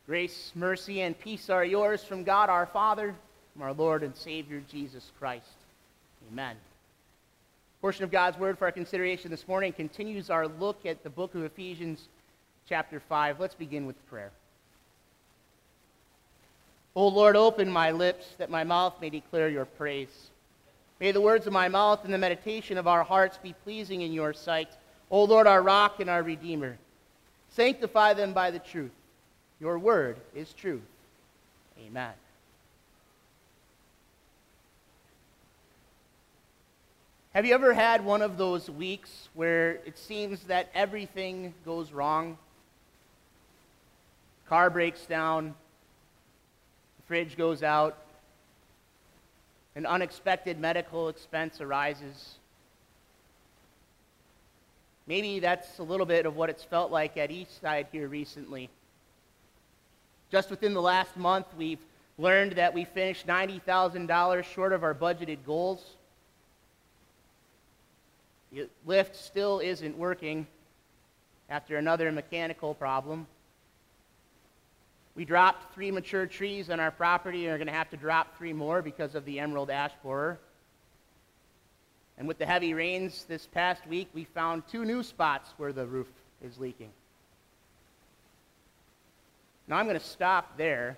Grace, mercy, and peace are yours from God our Father, from our Lord and Savior Jesus Christ. Amen. A portion of God's Word for our consideration this morning continues our look at the book of Ephesians, chapter 5. Let's begin with prayer. O Lord, open my lips, that my mouth may declare your praise. May the words of my mouth and the meditation of our hearts be pleasing in your sight. O Lord, our rock and our redeemer. Sanctify them by the truth. Your word is truth. Amen. Have you ever had one of those weeks where it seems that everything goes wrong? Car breaks down, the fridge goes out, an unexpected medical expense arises. Maybe that's a little bit of what it's felt like at Eastside here recently. Just within the last month, we've learned that we finished $90,000 short of our budgeted goals. The lift still isn't working after another mechanical problem. We dropped 3 mature trees on our property and are going to have to drop 3 more because of the emerald ash borer. And with the heavy rains this past week, we found 2 new spots where the roof is leaking. Now I'm going to stop there.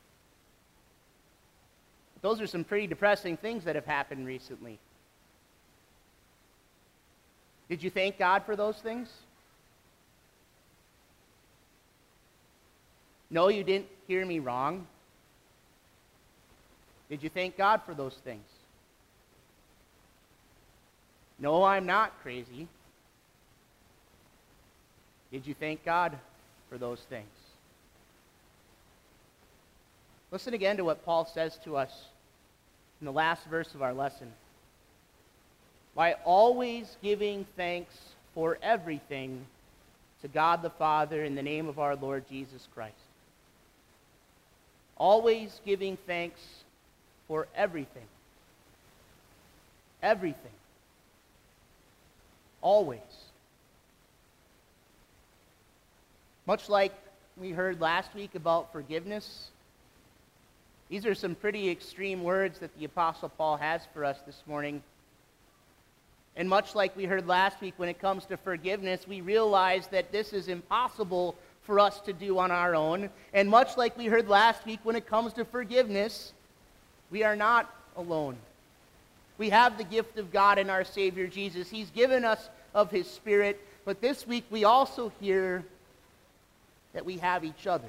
Those are some pretty depressing things that have happened recently. Did you thank God for those things? No, you didn't hear me wrong. Did you thank God for those things? No, I'm not crazy. Did you thank God for those things? Listen again to what Paul says to us in the last verse of our lesson. By always giving thanks for everything to God the Father in the name of our Lord Jesus Christ. Always giving thanks for everything. Everything. Always. Much like we heard last week about forgiveness, these are some pretty extreme words that the Apostle Paul has for us this morning. And much like we heard last week when it comes to forgiveness, we realize that this is impossible for us to do on our own. And much like we heard last week when it comes to forgiveness, we are not alone. We have the gift of God in our Savior Jesus. He's given us of His Spirit. But this week we also hear that we have each other.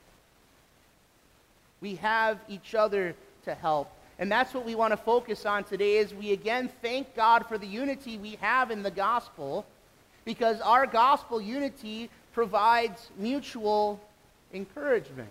We have each other to help. And that's what we want to focus on today as we again thank God for the unity we have in the gospel, because our gospel unity provides mutual encouragement.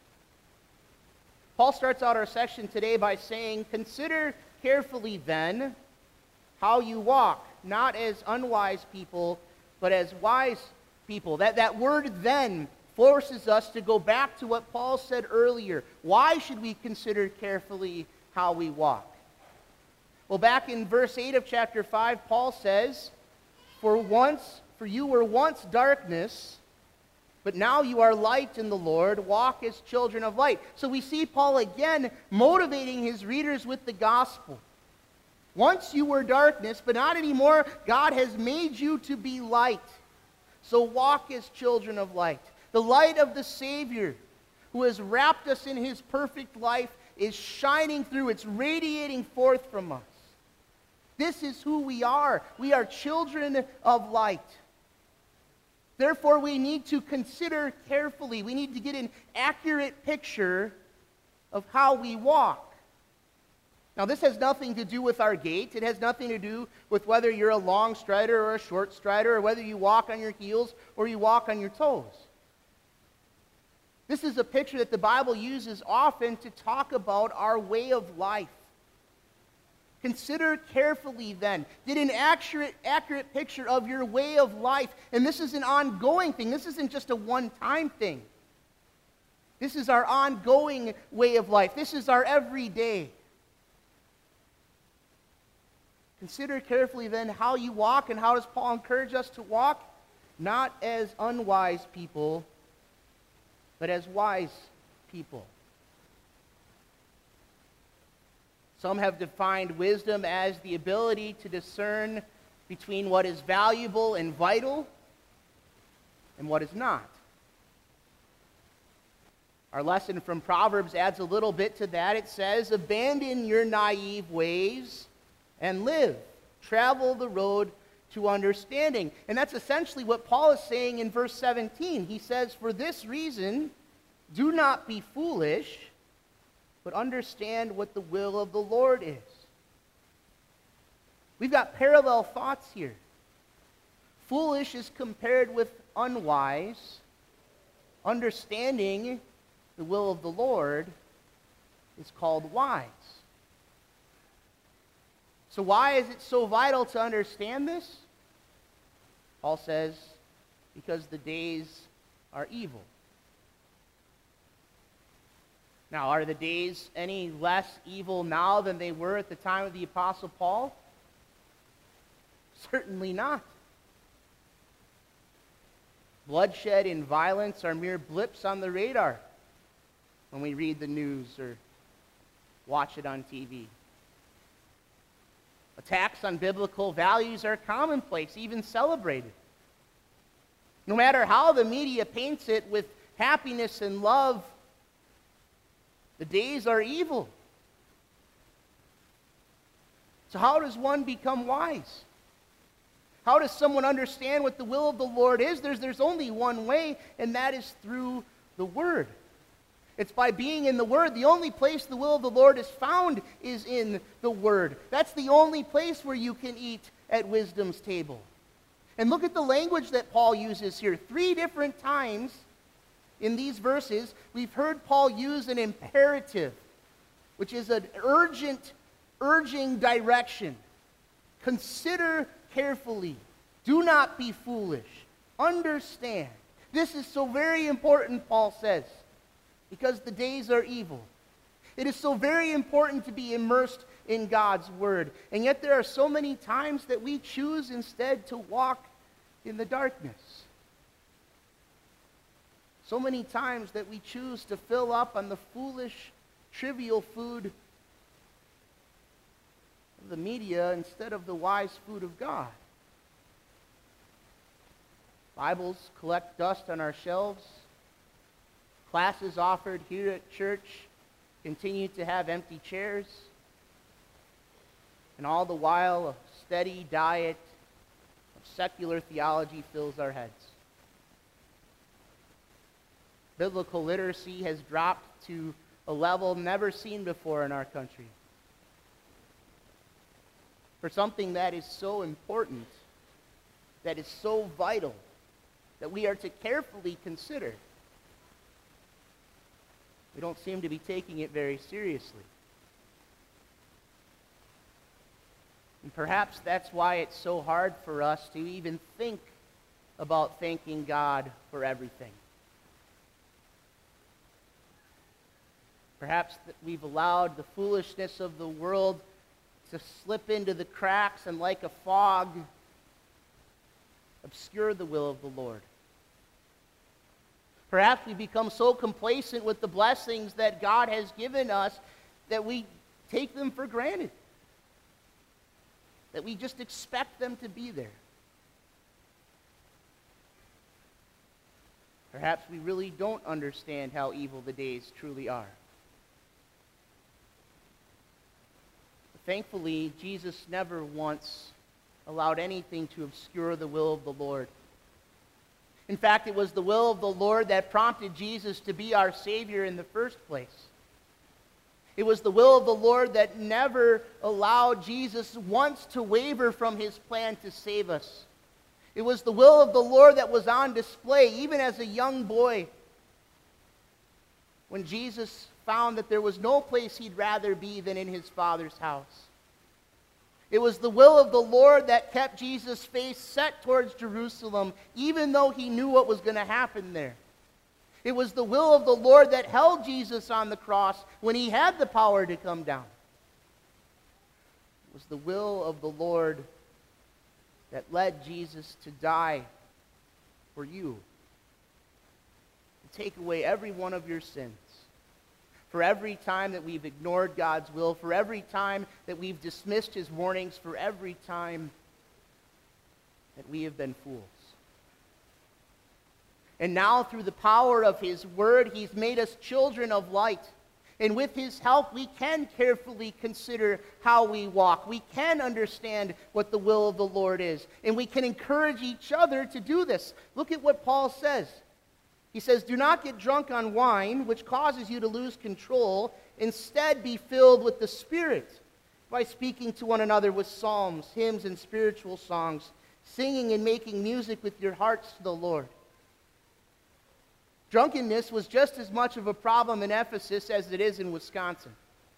Paul starts out our section today by saying, "Consider carefully then how you walk, not as unwise people, but as wise people." That word "then" forces us to go back to what Paul said earlier. Why should we consider carefully how we walk? Well, back in verse 8 of chapter 5, Paul says, For you were once darkness, but now you are light in the Lord. Walk as children of light." So we see Paul again motivating his readers with the gospel. Once you were darkness, but not anymore. God has made you to be light. So walk as children of light. The light of the Savior, who has wrapped us in His perfect life, is shining through. It's radiating forth from us. This is who we are. We are children of light. Therefore, we need to consider carefully. We need to get an accurate picture of how we walk. Now, this has nothing to do with our gait. It has nothing to do with whether you're a long strider or a short strider, or whether you walk on your heels or you walk on your toes. This is a picture that the Bible uses often to talk about our way of life. Consider carefully then. Get an accurate picture of your way of life. And this is an ongoing thing. This isn't just a one-time thing. This is our ongoing way of life. This is our everyday. Consider carefully then how you walk. And how does Paul encourage us to walk? Not as unwise people, but as wise people. Some have defined wisdom as the ability to discern between what is valuable and vital and what is not. Our lesson from Proverbs adds a little bit to that. It says, "Abandon your naive ways and live. Travel the road to understanding." And that's essentially what Paul is saying in verse 17. He says, "For this reason, do not be foolish, but understand what the will of the Lord is." We've got parallel thoughts here. Foolish is compared with unwise. Understanding the will of the Lord is called wise. So why is it so vital to understand this? Paul says, because the days are evil. Now, are the days any less evil now than they were at the time of the Apostle Paul? Certainly not. Bloodshed and violence are mere blips on the radar when we read the news or watch it on TV. Attacks on biblical values are commonplace, even celebrated. No matter how the media paints it with happiness and love, the days are evil. So how does one become wise? How does someone understand what the will of the Lord is? There's only one way, and that is through the Word. It's by being in the Word. The only place the will of the Lord is found is in the Word. That's the only place where you can eat at wisdom's table. And look at the language that Paul uses here. 3 different times in these verses, we've heard Paul use an imperative, which is an urging direction. Consider carefully. Do not be foolish. Understand. This is so very important, Paul says, because the days are evil. It is so very important to be immersed in God's Word. And yet there are so many times that we choose instead to walk in the darkness. So many times that we choose to fill up on the foolish, trivial food of the media instead of the wise food of God. Bibles collect dust on our shelves. Classes offered here at church continue to have empty chairs. And all the while, a steady diet of secular theology fills our heads. Biblical literacy has dropped to a level never seen before in our country. For something that is so important, that is so vital, that we are to carefully consider, we don't seem to be taking it very seriously. And perhaps that's why it's so hard for us to even think about thanking God for everything. Perhaps that we've allowed the foolishness of the world to slip into the cracks and like a fog obscure the will of the Lord. Perhaps we become so complacent with the blessings that God has given us that we take them for granted. That we just expect them to be there. Perhaps we really don't understand how evil the days truly are. Thankfully, Jesus never once allowed anything to obscure the will of the Lord. In fact, it was the will of the Lord that prompted Jesus to be our Savior in the first place. It was the will of the Lord that never allowed Jesus once to waver from his plan to save us. It was the will of the Lord that was on display even as a young boy when Jesus found that there was no place he'd rather be than in his Father's house. It was the will of the Lord that kept Jesus' face set towards Jerusalem, even though he knew what was going to happen there. It was the will of the Lord that held Jesus on the cross when he had the power to come down. It was the will of the Lord that led Jesus to die for you. take away every one of your sins. For every time that we've ignored God's will, for every time that we've dismissed his warnings, for every time that we have been fools. And now, through the power of his word, he's made us children of light. And with his help, we can carefully consider how we walk. We can understand what the will of the Lord is. And we can encourage each other to do this. Look at what Paul says. He says, "Do not get drunk on wine, which causes you to lose control. Instead, be filled with the Spirit, by speaking to one another with psalms, hymns, and spiritual songs, singing and making music with your hearts to the Lord." Drunkenness was just as much of a problem in Ephesus as it is in Wisconsin.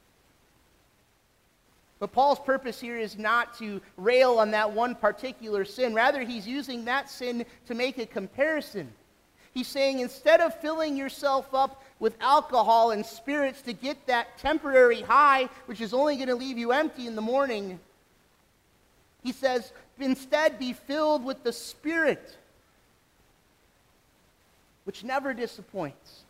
But Paul's purpose here is not to rail on that one particular sin. Rather, he's using that sin to make a comparison. He's saying, instead of filling yourself up with alcohol and spirits to get that temporary high, which is only going to leave you empty in the morning, he says, instead be filled with the Spirit, which never disappoints.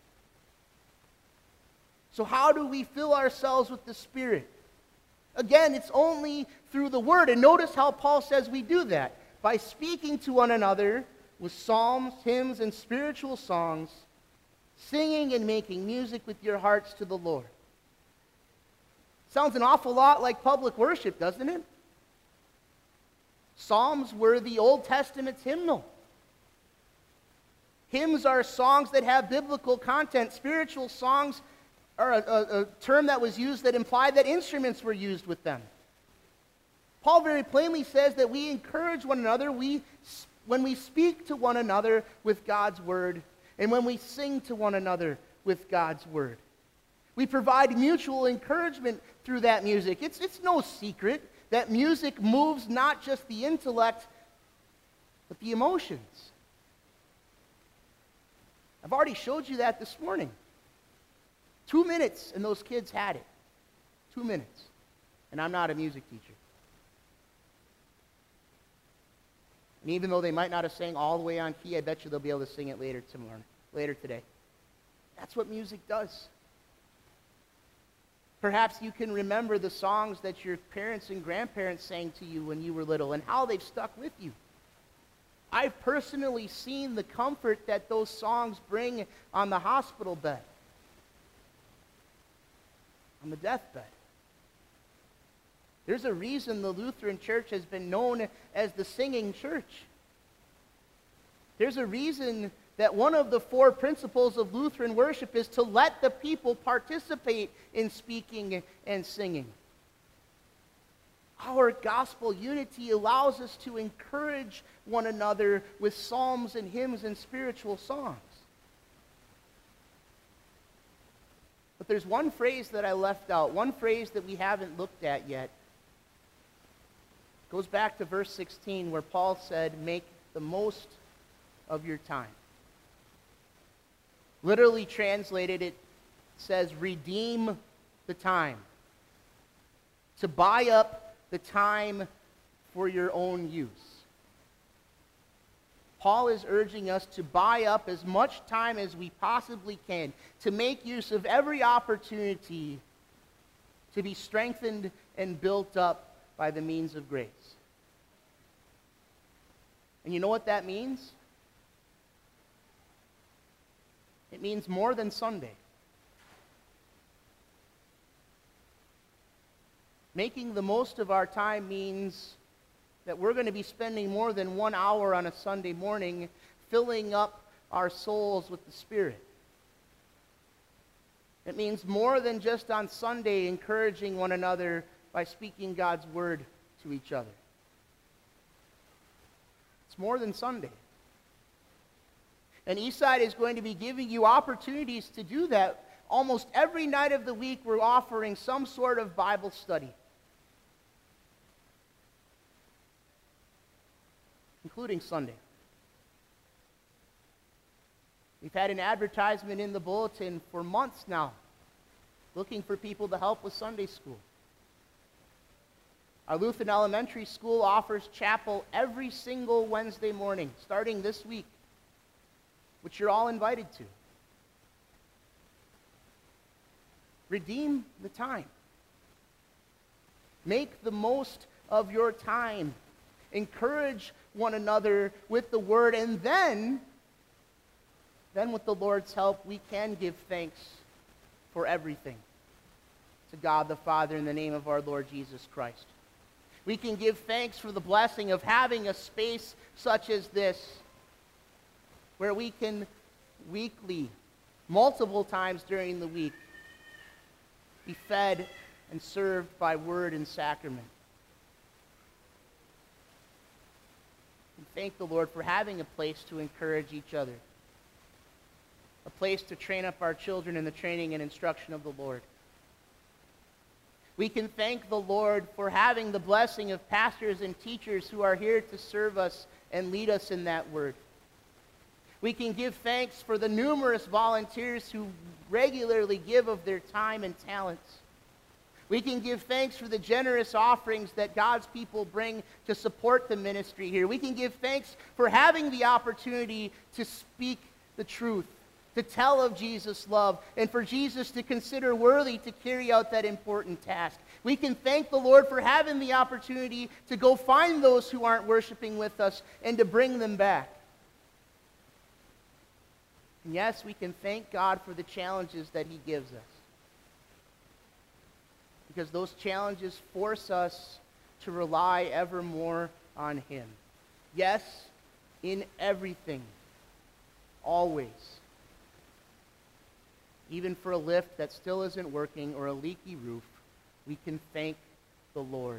So how do we fill ourselves with the Spirit? Again, it's only through the Word. And notice how Paul says we do that. By speaking to one another with psalms, hymns, and spiritual songs, singing and making music with your hearts to the Lord. Sounds an awful lot like public worship, doesn't it? Psalms were the Old Testament's hymnal. Hymns are songs that have biblical content. Spiritual songs are a term that was used that implied that instruments were used with them. Paul very plainly says that we encourage one another when we speak to one another with God's word, and when we sing to one another with God's word. We provide mutual encouragement through that music. It's no secret that music moves not just the intellect, but the emotions. I've already showed you that this morning. 2 minutes, and those kids had it. 2 minutes. And I'm not a music teacher. And even though they might not have sang all the way on key, I bet you they'll be able to sing it later today. That's what music does. Perhaps you can remember the songs that your parents and grandparents sang to you when you were little and how they've stuck with you. I've personally seen the comfort that those songs bring on the hospital bed, on the deathbed. There's a reason the Lutheran Church has been known as the singing church. There's a reason that one of the 4 principles of Lutheran worship is to let the people participate in speaking and singing. Our gospel unity allows us to encourage one another with psalms and hymns and spiritual songs. But there's one phrase that I left out, one phrase that we haven't looked at yet. It goes back to verse 16 where Paul said, "Make the most of your time." Literally translated, it says, redeem the time. To buy up the time for your own use. Paul is urging us to buy up as much time as we possibly can, to make use of every opportunity to be strengthened and built up by the means of grace. And you know what that means? It means more than Sunday. Making the most of our time means that we're going to be spending more than 1 hour on a Sunday morning filling up our souls with the Spirit. It means more than just on Sunday encouraging one another by speaking God's word to each other. It's more than Sunday. And Eastside is going to be giving you opportunities to do that. Almost every night of the week we're offering some sort of Bible study, including Sunday. We've had an advertisement in the bulletin for months now, looking for people to help with Sunday school. Our Lutheran Elementary School offers chapel every single Wednesday morning, starting this week, which you're all invited to. Redeem the time. Make the most of your time. Encourage one another with the word, and then with the Lord's help, we can give thanks for everything to God the Father in the name of our Lord Jesus Christ. We can give thanks for the blessing of having a space such as this, where we can weekly, multiple times during the week, be fed and served by word and sacrament. And thank the Lord for having a place to encourage each other, a place to train up our children in the training and instruction of the Lord. We can thank the Lord for having the blessing of pastors and teachers who are here to serve us and lead us in that word. We can give thanks for the numerous volunteers who regularly give of their time and talents. We can give thanks for the generous offerings that God's people bring to support the ministry here. We can give thanks for having the opportunity to speak the truth, to tell of Jesus' love, and for Jesus to consider worthy to carry out that important task. We can thank the Lord for having the opportunity to go find those who aren't worshiping with us and to bring them back. And yes, we can thank God for the challenges that He gives us, because those challenges force us to rely ever more on Him. Yes, in everything, always. Even for a lift that still isn't working or a leaky roof, we can thank the Lord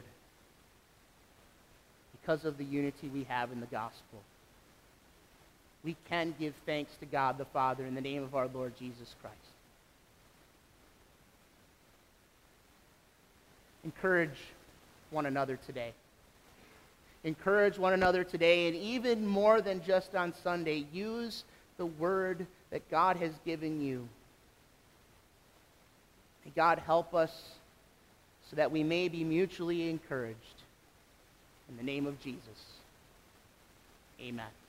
because of the unity we have in the gospel. We can give thanks to God the Father in the name of our Lord Jesus Christ. Encourage one another today. Encourage one another today, and even more than just on Sunday, use the word that God has given you. May God help us so that we may be mutually encouraged. In the name of Jesus, amen.